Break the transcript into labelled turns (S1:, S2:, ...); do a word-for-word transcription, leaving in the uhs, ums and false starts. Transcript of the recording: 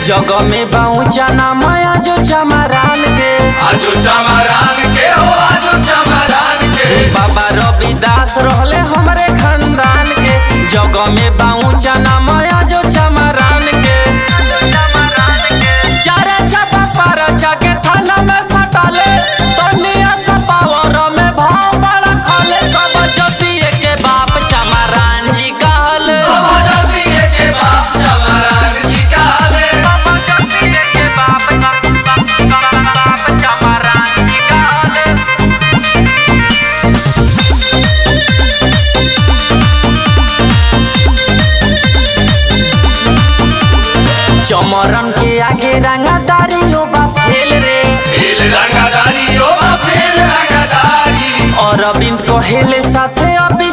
S1: जग में बाऊचा नाम आजो चमरान के
S2: आजो चमरान के हो आजो चमरान के
S1: बाबा रविदास रहले हमरे खानदान के जग में बाऊचा नाम आजो चमरान के चारे छपा पारा जाके थाना में सटाले तनिया सा पावर में भाव बड़ा खाले सब ज्योतिए के बाप चमरान जी कहले
S2: सब ज्योतिए के बाप चमरान जी कहले
S1: बाबा ज्योतिए के बाप बाप चमरान जी कहले चमरन के आगे रंगदारी हो बा फेल रे
S2: फेल रंगदारी हो बा फेल रंगदारी
S1: और अरविंद कहेले साथे अभी